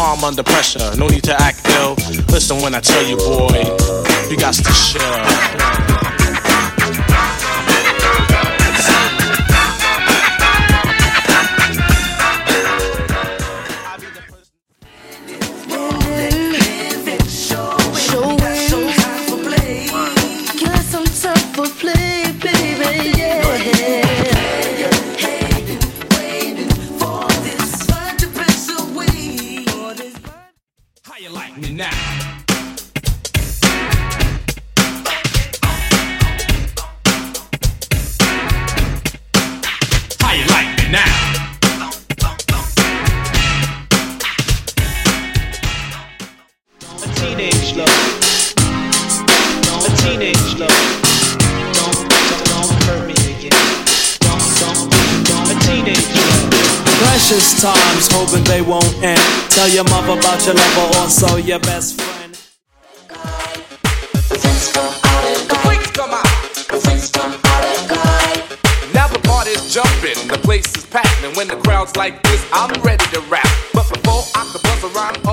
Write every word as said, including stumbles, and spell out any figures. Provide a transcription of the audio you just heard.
calm under pressure. No need to act ill. Listen when I tell you, boy, you got to chill. Precious times, hoping they won't end. Tell your mother about your lover, also your best friend. The freaks come out. The freaks come out and guide. Now the party's jumping, the place is packed, and when the crowd's like this, I'm ready to rap. But before I can buzz around.